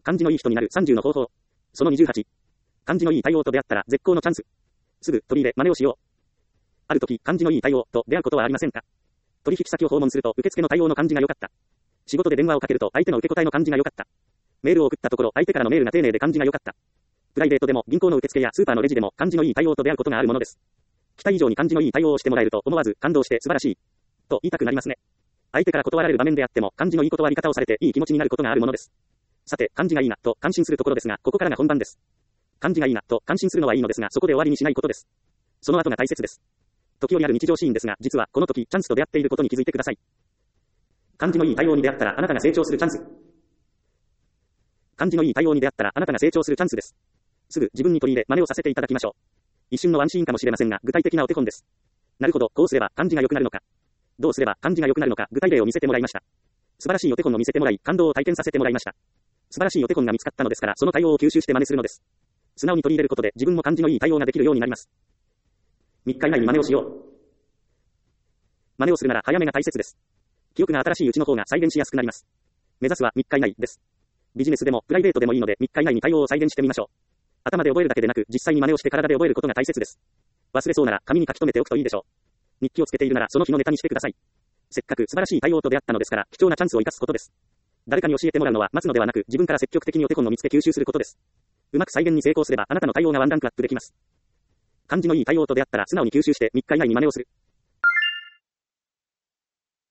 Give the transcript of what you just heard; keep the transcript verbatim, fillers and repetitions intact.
感じのいい人になるさんじゅうの方法。そのにじゅうはち。感じのいい対応と出会ったら絶好のチャンス。すぐ取り入れ真似をしよう。ある時、感じのいい対応と出会うことはありませんか？取引先を訪問すると受付の対応の感じが良かった。仕事で電話をかけると相手の受け答えの感じが良かった。メールを送ったところ相手からのメールが丁寧で感じが良かった。プライベートでも銀行の受付やスーパーのレジでも感じのいい対応と出会うことがあるものです。期待以上に感じのいい対応をしてもらえると思わず感動して素晴らしいと言いたくなりますね。相手から断られる場面であっても感じのいい断り方をされていい気持ちになることがあるものです。さて、感じがいいなと感心するところですが、ここからが本番です。感じがいいなと感心するのはいいのですが、そこで終わりにしないことです。その後が大切です。時折ある日常シーンですが、実はこの時チャンスと出会っていることに気づいてください。感じのいい対応に出会ったらあなたが成長するチャンス。感じのいい対応に出会ったらあなたが成長するチャンスです。すぐ自分に取り入れ真似をさせていただきましょう。一瞬のワンシーンかもしれませんが、具体的なお手本です。なるほど、こうすれば感じが良くなるのか。どうすれば感じが良くなるのか、具体例を見せてもらいました。素晴らしいお手本を見せてもらい、感動を体験させてもらいました。素晴らしいお手本が見つかったのですから、その対応を吸収して真似するのです。素直に取り入れることで自分も感じのいい対応ができるようになります。みっか以内に真似をしよう。真似をするなら早めが大切です。記憶が新しいうちの方が再現しやすくなります。目指すはみっか以内です。ビジネスでもプライベートでもいいのでみっか以内に対応を再現してみましょう。頭で覚えるだけでなく実際に真似をして体で覚えることが大切です。忘れそうなら紙に書き留めておくといいでしょう。日記をつけているならその日のネタにしてください。せっかく素晴らしい対応と出会ったのですから貴重なチャンスを生かすことです。誰かに教えてもらうのは待つのではなく自分から積極的にお手本を見つけ吸収することです。うまく再現に成功すればあなたの対応がワンランクアップできます。感じのいい対応と出会ったら素直に吸収してみっか以内に真似をする。